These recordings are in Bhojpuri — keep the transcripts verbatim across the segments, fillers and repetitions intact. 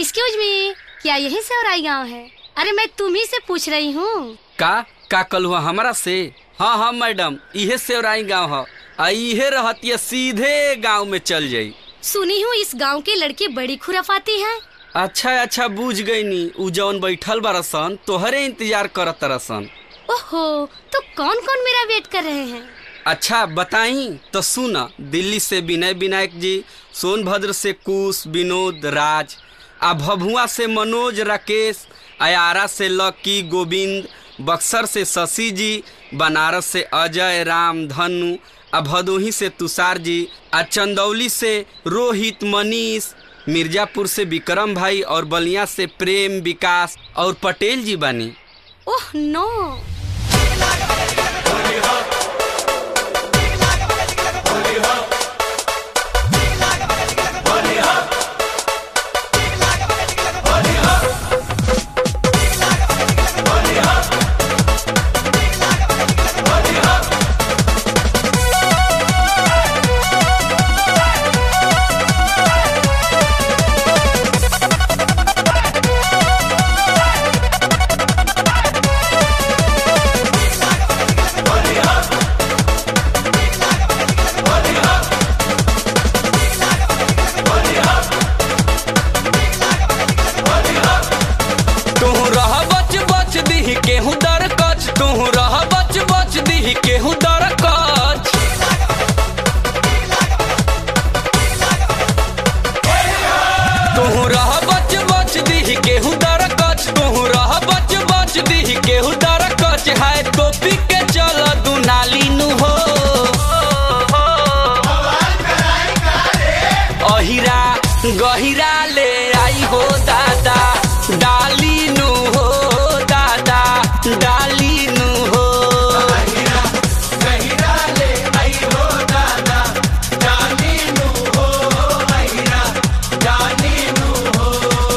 एक्सक्यूज मी, क्या यही सेवराई गांव है? अरे मैं तुम्ही से पूछ रही हूँ। का का कल हुआ हमारा से? हाँ हाँ मैडम, इहे सेवराई गांव है। इहे रहती सीधे गांव में चल जाई। सुनी हूँ इस गांव के लड़के बड़ी खुराफाती हैं। अच्छा अच्छा बुझ गई नी। उ जौन बैठल बरसन तोहरे इंतजार करत तरसन। ओहो, तो कौन कौन मेरा वेट कर रहे हैं? अच्छा बताई तो सुना। दिल्ली से विनय विनायक जी, सोनभद्र से कुश विनोद राज, आ भभुआ से मनोज राकेश, आयारा से लकी गोविंद, बक्सर से शशि जी, बनारस से अजय राम धनु, आ भदोही से तुषार जी, आ चंदौली से रोहित मनीष, मिर्जापुर से विक्रम भाई और बलिया से प्रेम विकास और पटेल जी बानी। Oh no. केहू दर कच तू रह बच बच दी केहू दर कच। तू रह बच बच दी केहू दर कच तू रह बच बच दी केहू दर कच। है टोपी के चल दू नाली नु हो। अहिरा गहिरा ले आई हो दादा डाली नु हो दादा डाली नु हो। गहिरा ले आई हो दादा डाली नु हो। अहिरा डाली नु हो।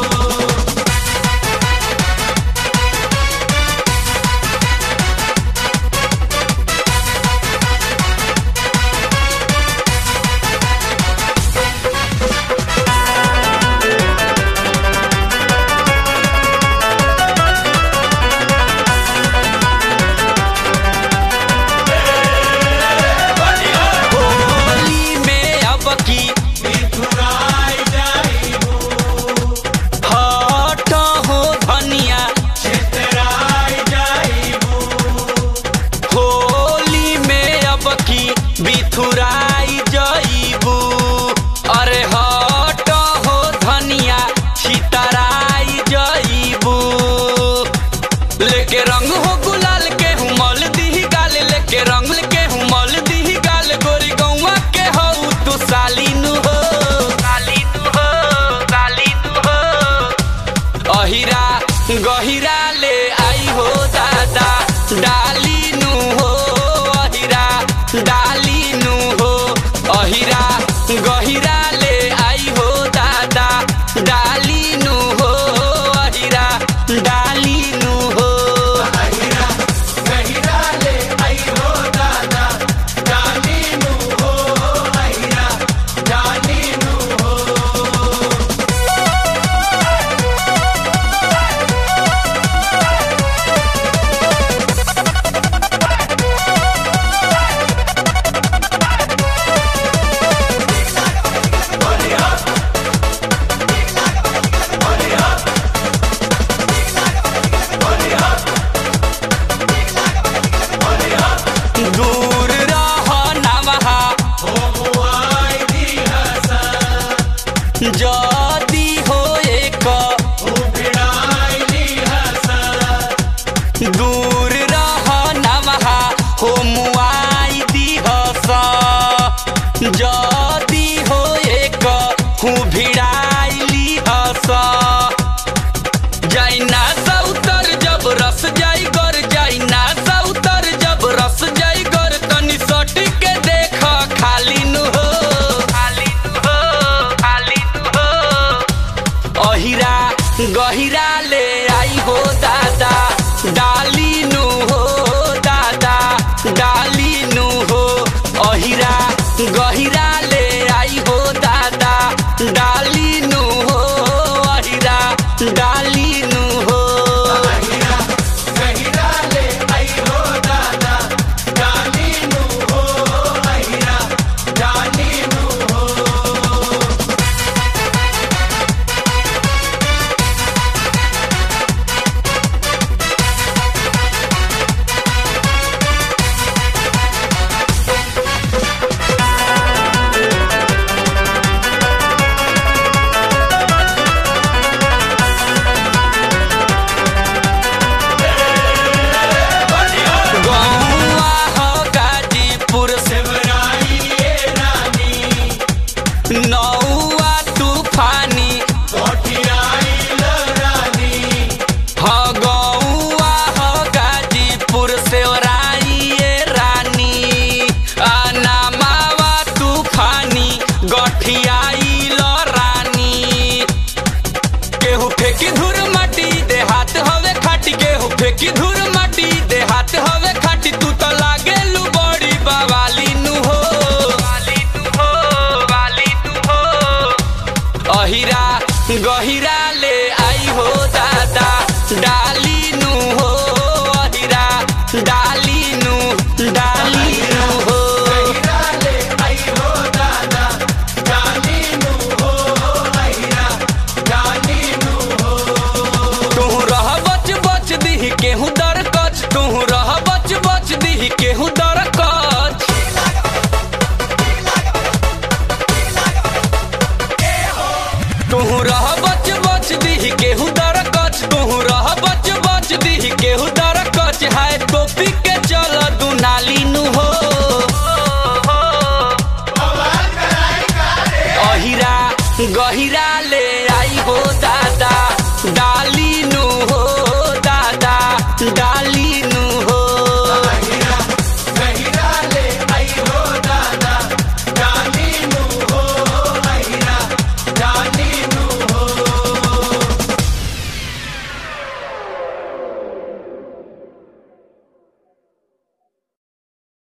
बिथुराई जईबू अरे हट हो धनिया छितराई जईबू। लेके रंग हो गुलाल के हुमल दी गाल लेके रंग के हुमल दी गाल। गोरी गौवा के हो तू सालीनु हो सालीनु हो सालीनु हो। अहिरा गहिरा ले आई हो दादा डालीनु हो। अहिरा डाली नु हो। अहिरा गहिरा ले आई हो दादा डाली नु हो। अहिरा डाली नु हो। अहिरा गहिरा ले आई हो दादा डाली नु हो। अहिरा डाली नु हो। दूर रह नमहा जदी हो एक दूर रह नमहा हो मुआई दी हस। जदी हो एक हूँ भिड़ाई ली हस। जाई ना सउतर जब रस जाई कर जाई ना सउतर जब रस जाई कर। तनी सट के देख खाली नु हो खाली नु हो खाली नु हो। अहिरा गहिरा ले आई हो दादा डाली नु हो दादा डाली नु हो। अहिरा गहिरा ले आई हो दादा डाली नु हो। अहिरा अहिरा गहिरा ले आई हो दादा डाली नु हो अहिरा डाली नु डाली नु हो अहिरा ले आई हो दादा डाली नु हो अहिरा डाली नु हो। तू रह बच बच दी केहू दर कच तू रह बच बच दी केहू दर कच तू रह बच बच दी केहू दर कच तू रह बच बच दी केहू दर कच हाय टोपी के चल दू नाली नु हो अहिरा गहिरा